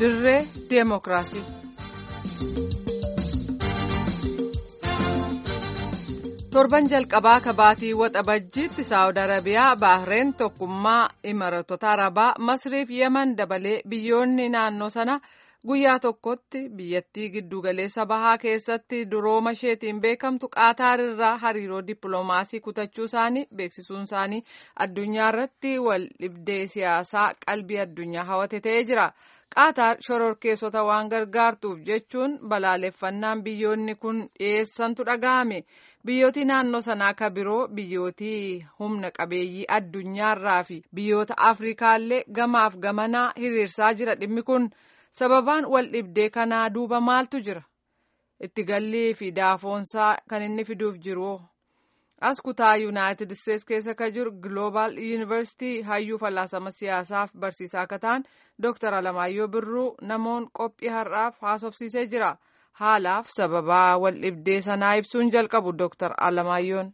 dirree deemokiraasii. Torban jalqabaa kabaatii waxabajjiitti Saawud Arabiyaa, Baahireen, Tokkummaa Imaratota Arabaa, Masriif Yemen dabalee biyyoonni naannoo sana guyyaa tokkotti biyyattii giddugaleessa bahaa keessatti durooma isheetiin beekamtu Qaataar irraa hariiroo dippiloomaasii kutachuu isaanii beeksisuun isaanii addunyaa irratti wal dhibdee siyaasaa qalbii addunyaa hawwate ta'ee jira. Qaataar shororkeessota waan gargaartuuf jechuun balaaleffannaan biyyoonni kun dhiyeessantu dhaga'ame. Biyyooti naannoo sanaa ka biroo biyyooti humna qabeeyyii addunyaarraa fi biyyoota Afrikaallee gamaaf gamanaa hiriirsaa jira. Dhimmi kun sababaan wal dhibdee kanaa duuba maaltu jira? Itti gallii fi daafoonsaa kan inni fiduuf jiru. As kutaa Yuunaayitid Isteetsi keessa ka jiru Global Yuunivarsiitii hayyuu falaasama siyaasaaf barsiisaa akka ta'an Dr. Alamaayyoo Birruu namoon qophii har'aaf haasofsiisee jira. Haalaaf sababaa wal dhibdee sanaa ibsuun jalqabu Dr. Alamaayyoon.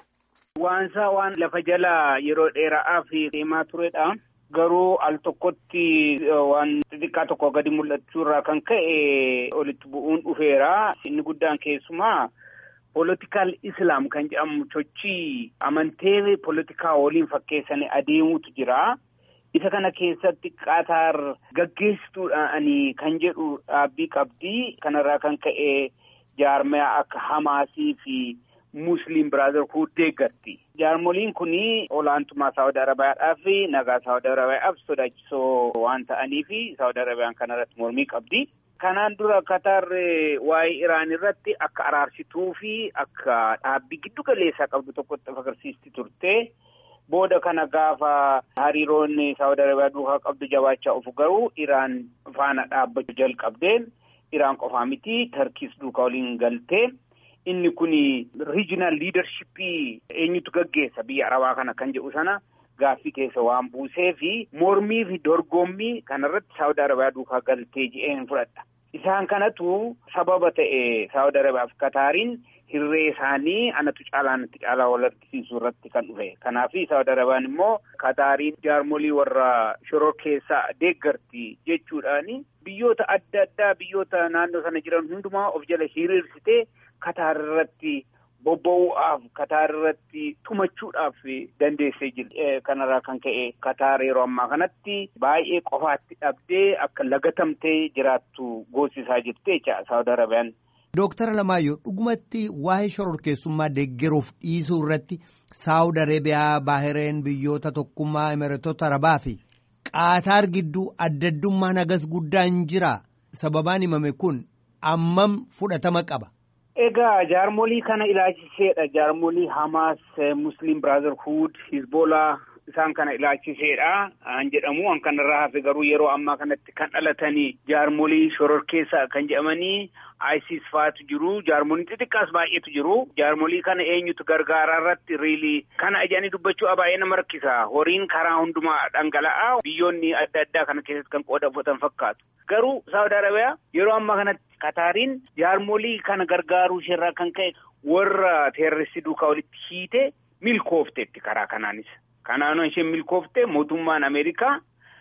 Waan lafa jala yeroo dheeraaf deemaa turedha. Garuu al tokkotti waan xixiqqaa tokko gadi mul'achuu irraa kan ka'e olitti bu'uun dhufeera. Inni guddaan keessumaa Political Islam kan jedhamu sochii amantee politikaa waliin fakkeessanii adeemuutu jira. Isa kana keessatti Qaataar gaggeessituudhaan kan jedhu dhaabbii qabdi. Kanarraa kan ka'e jaarmaya akka Hamaasii fi Muslim Brotherhood deeggarti. Jaarmoliin kuni olaantummaa Saawud Arabiyaadhaa fi nagaa Saawud Arabiyaadhaaf sodaachisoo waan ta'aniif Saawud Arabiyaan kanarratti mormii qabdi. Kanaan dura Qaataar waa'ee Iraan irratti akka araarsituu fi akka dhaabbii giddu galeessaa qabdu tokkotti agarsiisti turte. Booda kana gaafa hariiroon Saawud Arabiyaa duukaa qabdu jabaachaa ofu garuu Iraan faana dhaabbachuu jalqabdeen Iraan qofaa miti Tarkiis duukaa waliin galtee inni kuni regional leadership eenyutu gaggeessa biyya Arabaa kana kan jedhu sana gaaffii keessa waan buusee fi mormii fi dorgommii kanarratti Saawud Arabiyaa duukaa galtee ji'een fudhadha. Isaan kanatu sababa ta'e Saawud Arabiyaa fi Qaataariin hirree isaanii anatu caalaa wal argisiisuu irratti kan dhufe. Kanaaf Saawud Arabiyaan immoo Qaataariin jaarmolii warra shororkeessaa deeggarti jechuudhaani biyyoota adda addaa biyyoota naannoo sana jiran hundumaa of jala hiriirsitee Qaataar irratti bobba'uudhaaf Qaataar irratti tumachuudhaaf dandeessee jirti. Kanarraa kan ka'e Qaataar yeroo ammaa kanatti baay'ee qofaatti dhabdee akka lagatamtee jiraattu goosisaa jirti jecha Saawud Arabiyaan. Dooktar Alamaayyoo dhugumatti waa'ee shororkeessummaa deeggaruuf dhiisuu irratti Saawud Arabiyaa, Baahireen, biyyoota Tokkummaa Imaratota Arabaa fi Qaataar gidduu addaddummaan hagas guddaan jira. Sababaan himame kun ammam fudhatama qaba? Egaa jaarmolii kana ilaalchiseedha. Jaarmolii Hamaas, Muslim Brotherhood, Hizbollah isaan kana ilaalchiseedha an jedhamu. An kanarraa hafe garuu yeroo ammaa kanatti kan dhalatanii jaarmolii shororkeessaa kan jedhamanii ISIS faatu jiru. Jaarmolii xixiqqaas baay'eetu jiru. Jaarmolii kana eenyutu gargaaraa irratti riilii kana ajanii dubbachuu baay'ee nama rakkisa. Horiin karaa hundumaa dhangala'aa biyyoonni adda addaa kana keessatti kan qooda fudhatan fakkaatu. Garuu Saawud Arabiyaa yeroo ammaa kanatti Qaataariin jaarmolii kana gargaaruu isheerraa kan ka'e warra teerristii duukaa walitti hiite milkoofteetti karaa kanaanis. Kanaanoo isheen milkoofte mootummaan Ameerikaa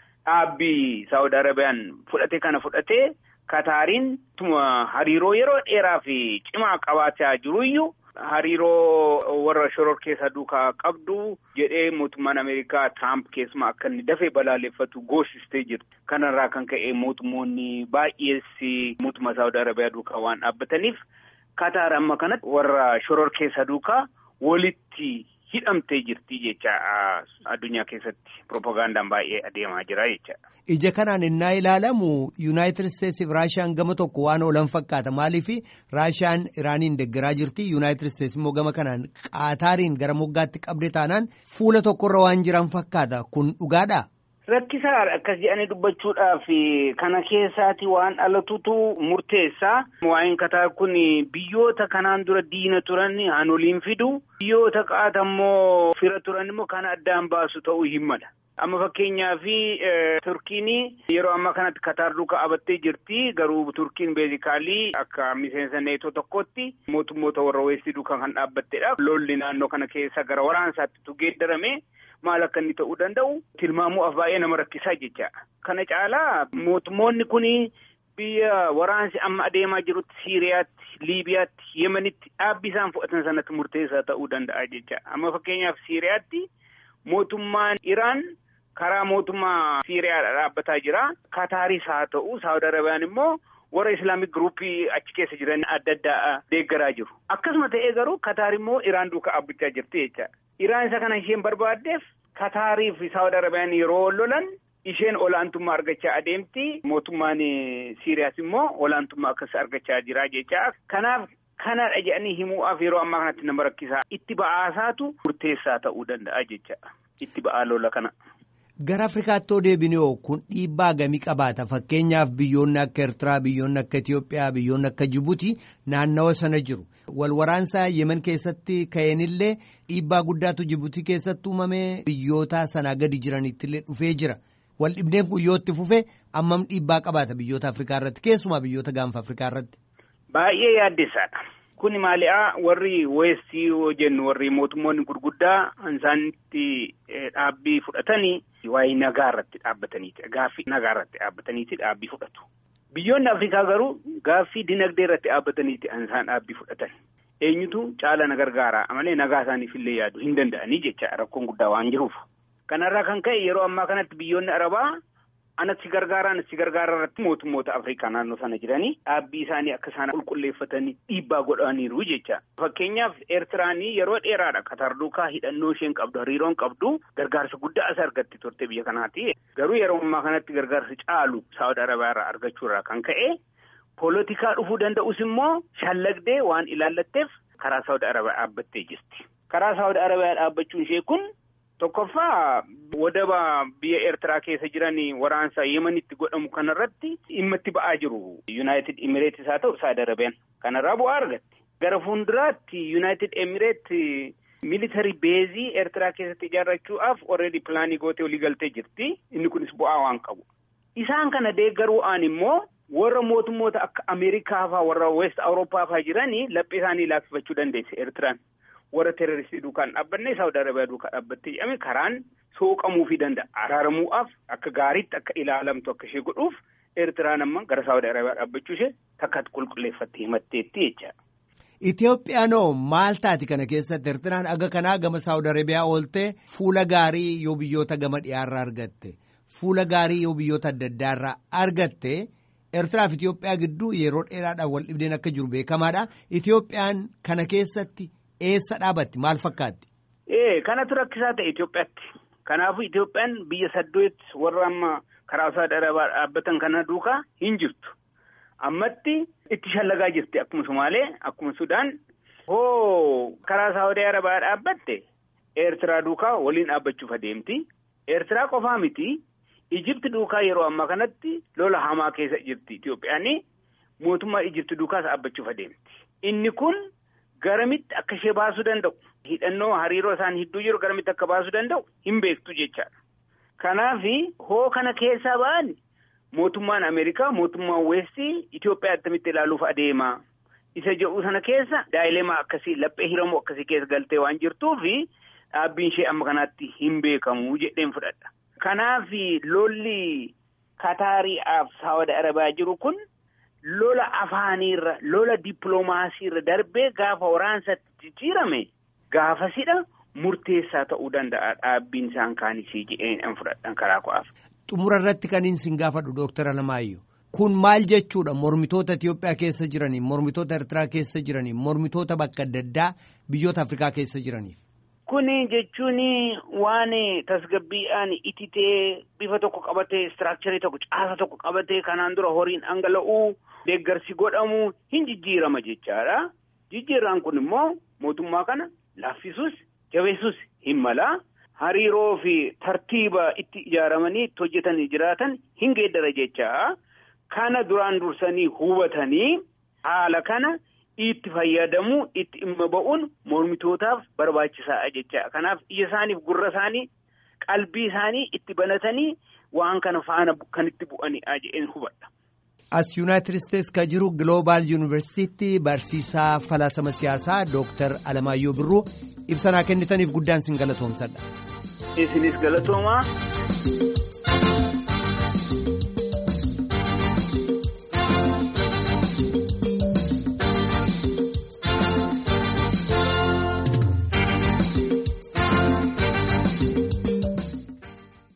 dhaabbii Saawud Arabiyaan fudhate kana fudhatee Qaataariin hariiroo yeroo dheeraa fi cimaa qabaataa jiruyyuu hariiroo warra shororkeessaa duukaa qabdu jedhee mootummaan Ameerikaa Tiraamp keessumaa akka inni dafee balaaleffatu goosistee jirti. Kanarraa kan ka'e mootummoonni baay'ees mootummaa Saawud Arabiyaa duukaa waan dhaabbataniif Qaataar amma kanatti warra shororkeessaa duukaa walitti hidhamtee jirti jecha addunyaa keessatti propagandaan baay'ee adeemaa jira jecha. Ija kanaan innaa ilaalamu Yuunaayitid Isteetsi fi Raashiyaan gama tokko waan oolan fakkaata. Maaliif Raashiyaan Iraaniin deeggaraa jirti, Yuunaayitid Isteetsi immoo gama kanaan Qaataariin gara moggaatti qabde taanaan fuula tokkorra waan jiran fakkaata. Kun dhugaadhaa? Rakkisaa akkas jedhanii dubbachuudhaaf kana keessaati waan dhalatutu murteessaa. Waa'een Qaataar kun biyyoota kanaan dura diina turan hanoliin fidu. Biyyoota Qaataar immoo fira turan immoo kana addaan baasu ta'uu hin mala. Amma fakkeenyaa fi Turkiin yeroo amma kanatti Kataar duukaa dhaabbattee jirti. Garuu Turkiin beezikaalii akka miseensa neetoo tokkotti mootummoota warra weestii duukaa kan dhaabbatteedha. Lolli naannoo kana keessa gara waraansaatti geeddarame maal akka inni ta'uu danda'u tilmaamuudhaaf baay'ee nama rakkisaa jecha. Kana caalaa mootummoonni kun biyya waraansi amma adeemaa jirutti Siiriyaatti, Liibiyaatti, Yemenitti dhaabbii isaan fudhatan sanatti murteessaa ta'uu danda'a jecha. Amma fakkeenyaaf Siiriyaatti mootummaan Iraan karaa mootummaa Siiriyaa dhaabbataa jira. Kataaris haa ta'u, Saawud Arabiyaan immoo warra Islaamik Gruuppii achi keessa jiran adda addaa deeggaraa jiru. Akkasuma ta'ee garuu Kataar immoo Iraan duukaa dhaabbachaa jirti jecha. Iraan isa kana isheen barbaaddeef Kataarii fi Saawud Arabiyaan yeroo lolan isheen olaantummaa argachaa adeemti. Mootummaan Siiriyaas immoo olaantummaa akkas argachaa jira jecha. Kanaaf kanadha jedhanii himuudhaaf yeroo ammaa kanatti nama rakkisaa. Itti ba'aasaatu murteessaa ta'uu danda'a jecha. Itti ba'aa lola kana. Gara Afrikaatti deebinee kun dhiibbaa gamii qabaata. Fakkeenyaaf biyyoonni akka Eertiraa, biyyoonni akka Itiyoophiyaa, biyyoonni akka Jibuutii naannawa sana jiru. Wal waraansaa Yemen keessatti ka'eenillee dhiibbaa guddaatu Jibuutii keessatti uumamee biyyoota sanaa gadi jiranittillee dhufee jira. Wal dhibdeen kun yoo itti fufee ammam dhiibbaa qabaata biyyoota Afrikaa irratti keessumaa biyyoota gaanfa Afrikaa irratti? Baay'ee yaaddessaadha. Kuni maali'aa warri weestii jennu warri mootummoonni gurguddaa isaanitti dhaabbii fudhatanii waa'ee nagaa irratti dhaabbataniiti. Gaaffii nagaa irratti dhaabbataniiti dhaabbii fudhatu. Biyyoonni Afrikaa garuu gaaffii dinagdee irratti dhaabbataniiti isaan dhaabbii fudhatan. Eenyutu caala na gargaara malee nagaa isaaniif illee yaadu hin danda'anii jecha rakkoon guddaa waan jiruuf. Kanarraa kan ka'e yeroo ammaa kanatti biyyoonni Arabaa anatti gargaara irratti mootummoota Afrikaa naannoo sana jiranii dhaabbii isaanii akka isaan qulqulleeffatanii dhiibbaa godhaniiru jecha. Fakkeenyaaf Eertiraanii yeroo dheeraadha Kataar duukaa hidhannoo isheen qabdu hariiroon qabdu gargaarsa guddaa as argatti turte biyya kanaati. Garuu yeroo ammaa kanatti gargaarsa caalu Saawud Arabiyaa irraa argachuurraa kan ka'e poolitikaa dhufuu danda'us immoo shallagdee waan ilaallatteef karaa Saawud Arabiyaa dhaabbattee jirti. Karaa Saawud Arabiyaa dhaabbachuun ishee kun tokkoffaa wadaba biyya Eertiraa keessa jiranii waraansa Yemenitti godhamu kanarratti dhimma itti ba'aa jiru. United Emirates haa ta'u Saawud Arabiyaan kanarraa bu'aa argatti. Gara fuulduraatti United Emirates military beezii Eertiraa keessatti ijaarrachuudhaaf already pilaanii gootee olii galtee jirti. Inni kunis bu'aa waan qabu. Isaan kana deeggaruudhaan immoo warra mootummoota akka Ameerikaa fa'aa warra West Awurooppaa fa'aa jiranii laphee isaanii laaffifachuu dandeesse Eertiraan. Warra terroristii duukaan dhaabbanne Saawud Arabiyaa duukaa dhaabbattee jedhame karaan sooqamuufii danda'a. Araaramuudhaaf akka gaariitti akka ilaalamtu akka ishee godhuuf Eertiraan amma gara Saawud Arabiyaa dhaabbachuu ishee takkatti qulqulleeffattee himatteetti jecha. Itoophiyaanoo maal taati kana keessatti Eertiraan aga kanaa gama Saawud Arabiyaa ooltee fuula gaarii yoo biyyoota gama dhiyaarraa argatte fuula gaarii yoo biyyoota adda addaarraa argatte Eertiraa fi Itoophiyaa gidduu yeroo dheeraadhaan wal dhibdeen akka jiru beekamaadha. Itoophiyaan kana keessatti eessa dhaabatti maal fakkaatti? Kanatu rakkisaa ta'e Itoophiyaatti. Kanaafuu Itoophiyaan biyya 8 warra amma karaa Saawud Arabiyaa dhaabbatan kana duukaa hin jirtu. Ammatti itti shallagaa jirti akkuma Somaalee akkuma Sudaan. Karaa Saawud Arabiyaa dhaabbatte Eertiraa duukaa waliin dhaabbachuuf adeemti. Eertiraa qofaa miti. Ijipti duukaa yeroo ammaa kanatti lola hamaa keessa jirti. Itoophiyaan mootummaa Ijipti duukaas dhaabbachuuf adeemti. Inni kun garamitti akka ishee baasuu danda'u hidhannoo hariiroo isaan hidduu jiru garamitti akka baasuu danda'u hin beektu jechaadha. Kanaaf kana keessaa ba'an mootummaan Ameerikaa mootummaan Weestii Itoophiyaa attamitti ilaaluuf adeema. Isa jedhu sana keessa daa'ilemaa akkasii laphee hiramoo akkasii keessa galtee waan jirtuuf dhaabbiin ishee amma kanaatti hin beekamu jedheen fudhadha. Kanaaf lolli Kataariidhaaf Saawud Arabiyaa jiru kun lola afaaniirra lola dippiloomaasiirra darbee gaafa waraansaatti jijjiirame gaafasidha murteessaa ta'uu danda'a dhaabbiin isaan kaanisii jedheen fudhadhan karaa ko'aaf. Xumura irratti kan isin gaafadhu Dooktar Alamaayyoo. Kun maal jechuudha mormitoota Itiyoophiyaa keessa jiranii mormitoota Eertiraa keessa jiranii mormitoota bakka adda addaa biyyoota Afrikaa keessa jiraniif? Kuni jechuun waan tasgabbiidhaan ititee bifa tokko qabatee istiraakcharii tokko caasa tokko qabatee kanaan dura horiin dhangala'uu deeggarsi godhamu hin jijjiirama jechaadha. Jijjiirraan kun immoo mootummaa kana laaffisuus jabeessuus hin mala. Hariiroo fi tartiiba itti ijaaramanii itti hojjetanii jiraatan hin geeddara jechaa. Kana duraan dursanii hubatanii haala kana itti fayyadamu itti dhimma ba'uun mormitootaaf barbaachisaadha jecha. Kanaaf ija isaaniif gurra isaanii qalbii isaanii itti banatanii waan kana faana kan itti bu'anii jedheen hubadha. As Yuunaayitid Isteets ka jiru Global Yuunivarsiitii barsiisaa falaasama siyaasaa Dooktar Alamaayyoo Birruu ibsa naa kennitaniif guddaan sin galatoomsadha. Isinis galatoomaa.